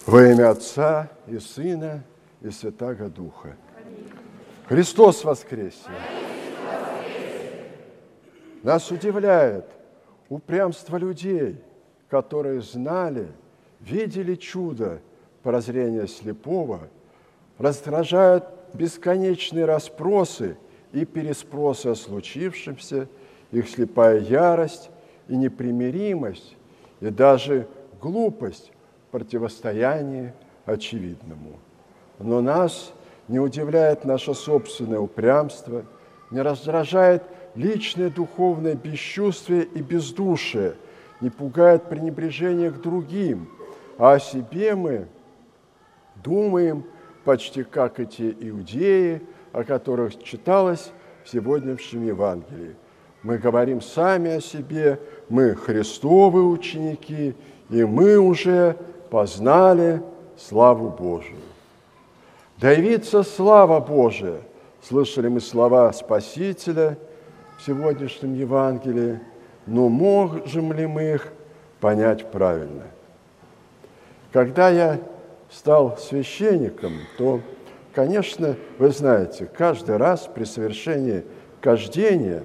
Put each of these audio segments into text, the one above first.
Во имя Отца и Сына и Святаго Духа. Христос воскресе! Нас удивляет упрямство людей, которые знали, видели чудо прозрения слепого, раздражают бесконечные расспросы и переспросы о случившемся, их слепая ярость и непримиримость, и даже глупость в противостоянии очевидному. Но нас не удивляет наше собственное упрямство, не раздражает личное духовное бесчувствие и бездушие, не пугает пренебрежение к другим, а о себе мы думаем почти как эти иудеи, о которых читалось в сегодняшнем Евангелии. Мы говорим сами о себе, мы Христовы ученики, и мы уже познали славу Божию. Да явится слава Божия! Слышали мы слова Спасителя в сегодняшнем Евангелии, но можем ли мы их понять правильно? Когда я стал священником, то, конечно, вы знаете, каждый раз при совершении кождения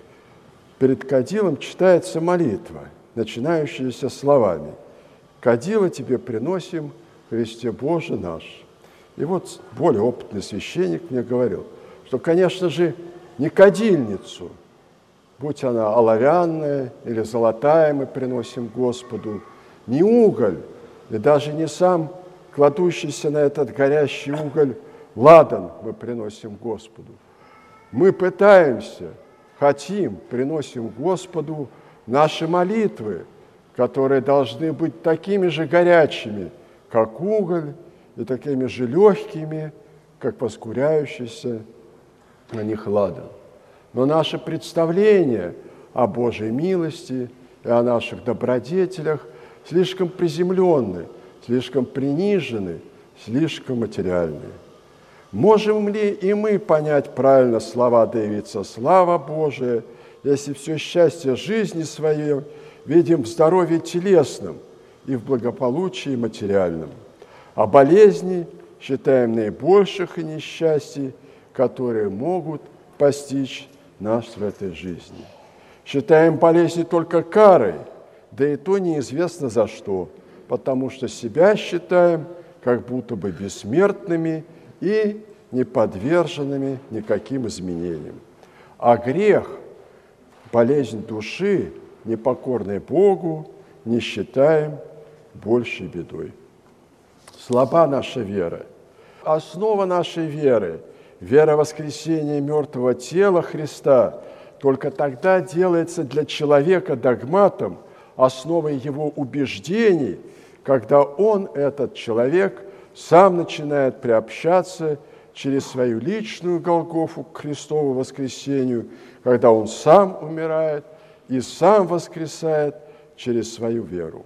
перед кадилом читается молитва, начинающаяся словами: «Кадило тебе приносим, Христе Боже наш». И вот более опытный священник мне говорил, что, конечно же, не кадильницу, будь она оловянная или золотая, мы приносим Господу, не уголь, и даже не сам кладущийся на этот горящий уголь ладан мы приносим Господу. Мы пытаемся, хотим, приносим Господу наши молитвы, которые должны быть такими же горячими, как уголь, и такими же легкими, как воскуряющийся на них ладан. Но наше представление о Божьей милости и о наших добродетелях слишком приземленны, слишком принижены, слишком материальны. Можем ли и мы понять правильно слова «Да явится слава Божия», если все счастье жизни своей видим в здоровье телесном и в благополучии материальном, а болезни считаем наибольших и несчастий, которые могут постичь нас в этой жизни. Считаем болезни только карой, да и то неизвестно за что, потому что себя считаем как будто бы бессмертными и не подверженными никаким изменениям. А грех, болезнь души, непокорной Богу, не считаем большей бедой. Слаба наша вера. Основа нашей веры, вера воскресения мертвого тела Христа, только тогда делается для человека догматом, основой его убеждений, когда он, этот человек, сам начинает приобщаться через свою личную Голгофу к Христову воскресению, когда он сам умирает и сам воскресает через свою веру.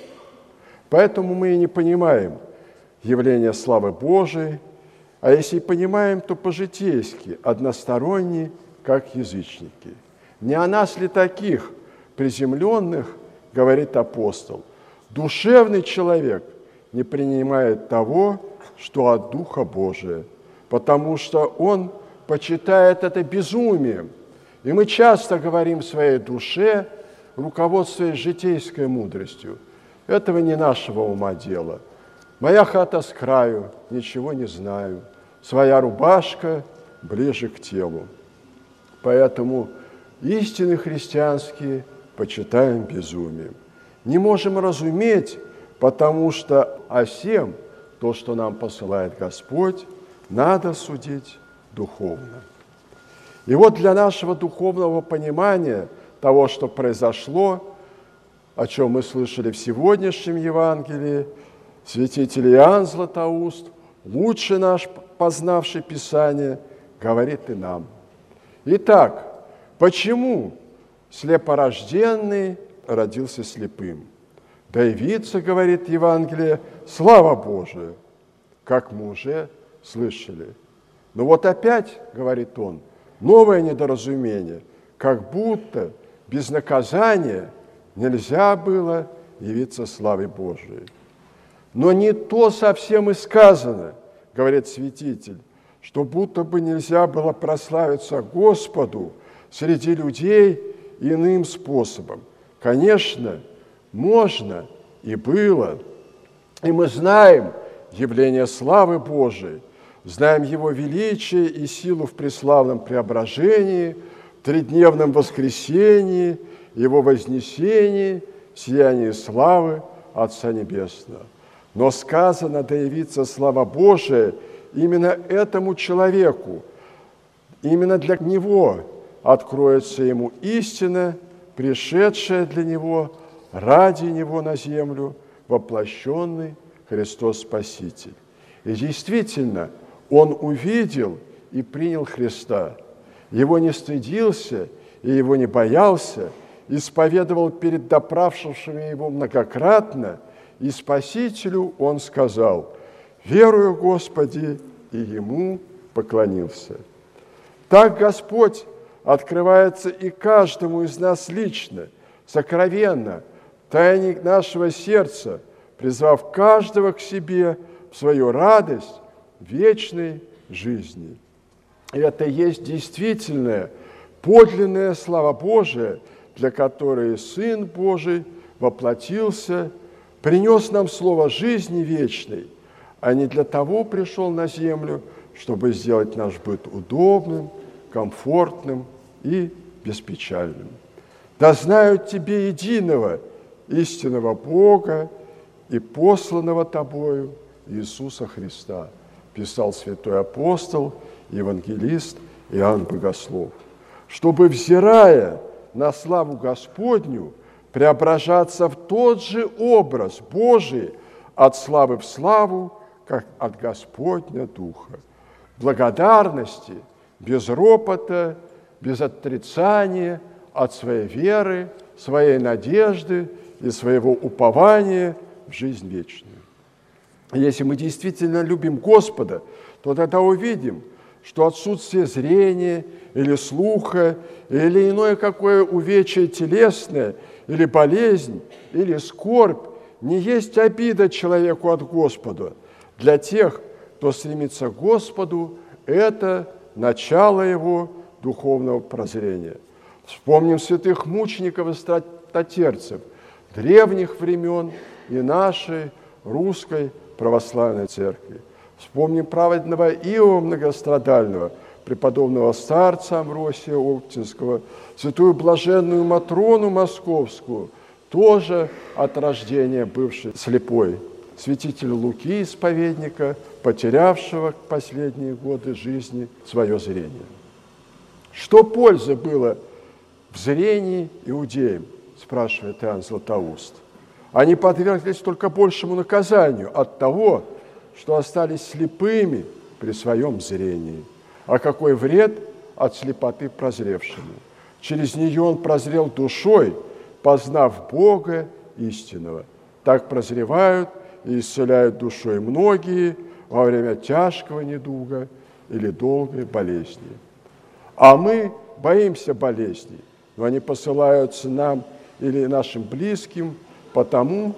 Поэтому мы и не понимаем явление славы Божией, а если и понимаем, то по-житейски, односторонне, как язычники. Не о нас ли таких приземленных, говорит апостол, душевный человек не принимает того, что от Духа Божия, потому что он почитает это безумием. И мы часто говорим своей душе, руководствуясь житейской мудростью: этого не нашего ума дело. Моя хата с краю, ничего не знаю. Своя рубашка ближе к телу. Поэтому истины христианские почитаем безумием. Не можем разуметь, потому что о сем, то, что нам посылает Господь, надо судить духовно. И вот для нашего духовного понимания того, что произошло, о чем мы слышали в сегодняшнем Евангелии, святитель Иоанн Златоуст, лучше наш, познавший Писание, говорит и нам. Итак, почему слепорожденный родился слепым? Да явится, говорит Евангелие, слава Божия, как мы уже слышали. Но вот опять, говорит он, новое недоразумение, как будто без наказания нельзя было явиться славе Божией. Но не то совсем и сказано, говорит святитель, что будто бы нельзя было прославиться Господу среди людей иным способом. Конечно, можно и было. И мы знаем явление славы Божией, знаем Его величие и силу в преславном преображении, в тридневном воскресении, Его вознесении, сиянии славы Отца Небесного. Но сказано, да явится слава Божия именно этому человеку, именно для него откроется ему истина, пришедшая для него, ради него на землю, воплощенный Христос Спаситель. И действительно, он увидел и принял Христа. Его не стыдился и его не боялся, исповедовал перед допрашивавшими его многократно, и Спасителю он сказал: «Верую, Господи», и ему поклонился. Так Господь открывается и каждому из нас лично, сокровенно, в тайне нашего сердца, призвав каждого к себе в свою радость вечной жизни. И это и есть действительная, подлинная слава Божия, для которой Сын Божий воплотился, принес нам слово жизни вечной, а не для того пришел на землю, чтобы сделать наш быт удобным, комфортным и беспечальным. Да знают Тебе единого, истинного Бога и посланного Тобою Иисуса Христа, писал святой апостол, евангелист Иоанн Богослов, чтобы, взирая на славу Господню, преображаться в тот же образ Божий от славы в славу, как от Господня Духа. Благодарности, без ропота, без отрицания от своей веры, своей надежды и своего упования в жизнь вечную. Если мы действительно любим Господа, то тогда увидим, что отсутствие зрения или слуха, или иное какое увечье телесное, или болезнь, или скорбь не есть обида человеку от Господа. Для тех, кто стремится к Господу, это начало его духовного прозрения. Вспомним святых мучеников и страстотерцев древних времен и нашей русской православной церкви. Вспомним праведного Иова Многострадального, преподобного старца Амвросия Оптинского, святую блаженную Матрону Московскую, тоже от рождения бывшей слепой, святителя Луки, исповедника, потерявшего в последние годы жизни свое зрение. Что пользы было в зрении иудеям, спрашивает Иоанн Златоуст. Они подверглись только большему наказанию от того, что остались слепыми при своем зрении. А какой вред от слепоты прозревшему? Через нее он прозрел душой, познав Бога истинного. Так прозревают и исцеляют душой многие во время тяжкого недуга или долгой болезни. А мы боимся болезней, но они посылаются нам или нашим близким потому,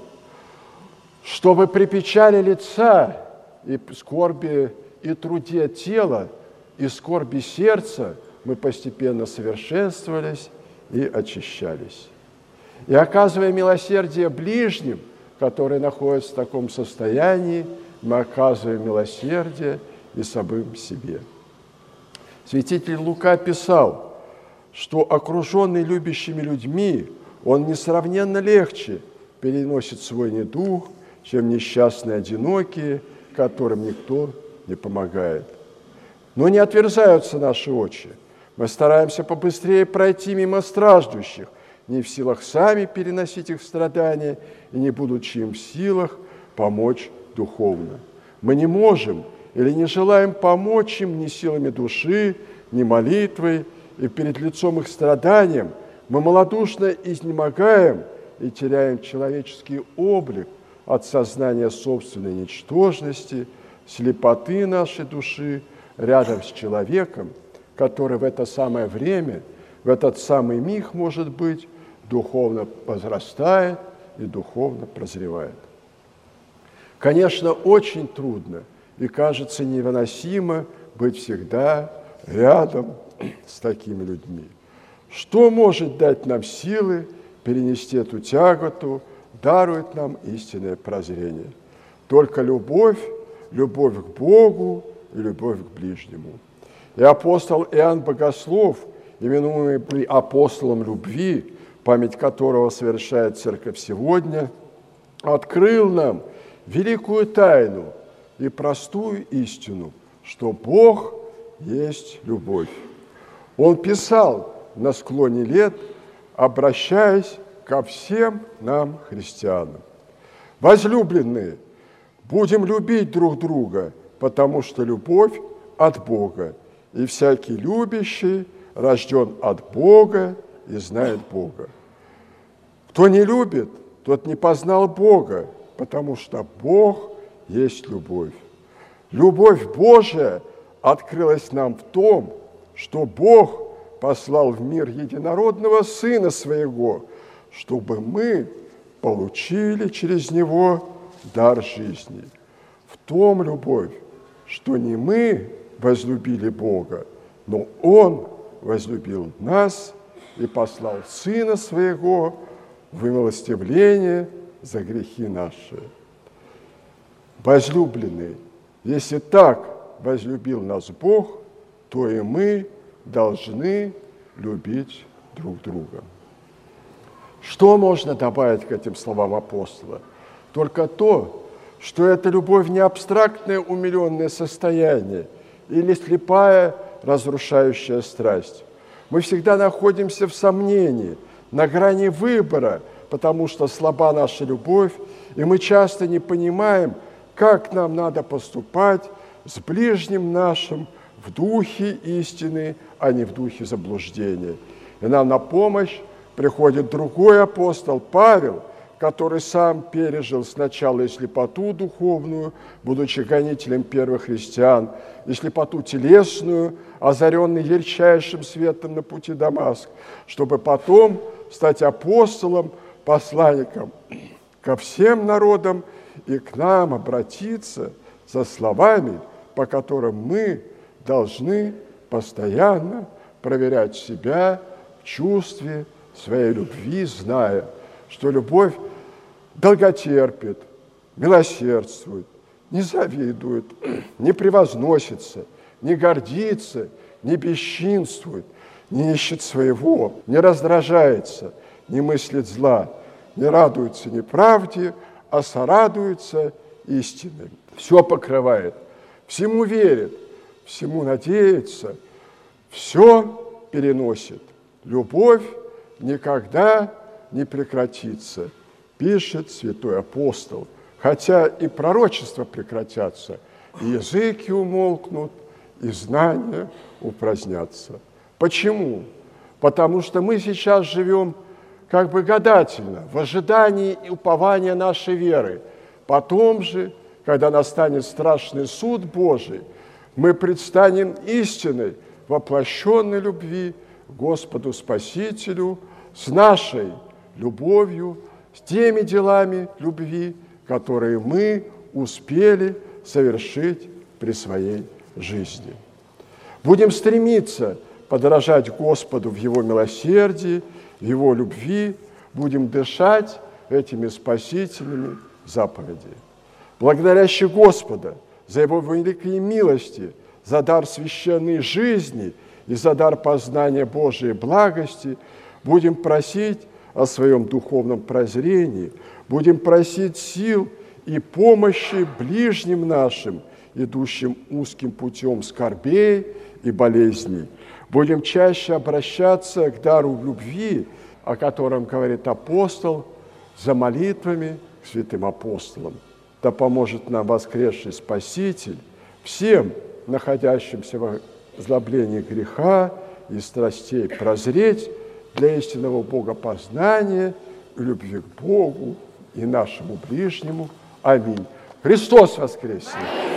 чтобы при печали лица и скорби и труде тела, и скорби сердца мы постепенно совершенствовались и очищались. И оказывая милосердие ближним, которые находятся в таком состоянии, мы оказываем милосердие и самим себе. Святитель Лука писал, что окруженный любящими людьми, он несравненно легче переносит свой недуг, чем несчастные одинокие, которым никто не помогает. Но не отверзаются наши очи. Мы стараемся побыстрее пройти мимо страждущих, не в силах сами переносить их страдания и не будучи им в силах помочь духовно. Мы не можем или не желаем помочь им ни силами души, ни молитвой, и перед лицом их страданиям мы малодушно изнемогаем и теряем человеческий облик от сознания собственной ничтожности, слепоты нашей души рядом с человеком, который в это самое время, в этот самый миг, может быть, духовно возрастает и духовно прозревает. Конечно, очень трудно и кажется невыносимо быть всегда рядом с такими людьми. Что может дать нам силы перенести эту тяготу, дарует нам истинное прозрение? Только любовь, любовь к Богу и любовь к ближнему. И апостол Иоанн Богослов, именуемый апостолом любви, память которого совершает Церковь сегодня, открыл нам великую тайну и простую истину, что Бог есть любовь. Он писал на склоне лет, обращаясь ко всем нам, христианам: «Возлюбленные, будем любить друг друга, потому что любовь от Бога, и всякий любящий рожден от Бога и знает Бога. Кто не любит, тот не познал Бога, потому что Бог есть любовь. Любовь Божия открылась нам в том, что Бог послал в мир единородного Сына Своего, чтобы мы получили через Него дар жизни. В том любовь, что не мы возлюбили Бога, но Он возлюбил нас и послал Сына Своего в умилостивление за грехи наши. Возлюбленные, если так возлюбил нас Бог, то и мы должны любить друг друга». Что можно добавить к этим словам апостола? Только то, что эта любовь не абстрактное умиленное состояние или слепая разрушающая страсть. Мы всегда находимся в сомнении, на грани выбора, потому что слаба наша любовь, и мы часто не понимаем, как нам надо поступать с ближним нашим в духе истины, а не в духе заблуждения. И нам на помощь приходит другой апостол Павел, который сам пережил сначала и слепоту духовную, будучи гонителем первых христиан, и слепоту телесную, озаренный ярчайшим светом на пути Дамаск, чтобы потом стать апостолом, посланником ко всем народам и к нам обратиться со словами, по которым мы должны постоянно проверять себя в чувстве своей любви, зная, что любовь долготерпит, милосердствует, не завидует, не превозносится, не гордится, не бесчинствует, не ищет своего, не раздражается, не мыслит зла, не радуется неправде, а сорадуется истиной. Все покрывает, всему верит, всему надеется, все переносит. Любовь никогда не прекратится, пишет святой апостол. Хотя и пророчества прекратятся, и языки умолкнут, и знания упразднятся. Почему? Потому что мы сейчас живем как бы гадательно, в ожидании и уповании нашей веры. Потом же, когда настанет страшный суд Божий, мы предстанем истиной воплощенной любви к Господу Спасителю, с нашей любовью, с теми делами любви, которые мы успели совершить при своей жизни. Будем стремиться подражать Господу в Его милосердии, в Его любви, будем дышать этими спасительными заповедями. Благодарящий Господа за Его великие милости, за дар священной жизни и за дар познания Божией благости, будем просить о своем духовном прозрении, будем просить сил и помощи ближним нашим, идущим узким путем скорбей и болезней. Будем чаще обращаться к дару любви, о котором говорит апостол, за молитвами к святым апостолам. Да поможет нам воскресший Спаситель всем, находящимся в озлоблении греха и страстей, прозреть для истинного богопознания и любви к Богу и нашему ближнему. Аминь. Христос воскресе!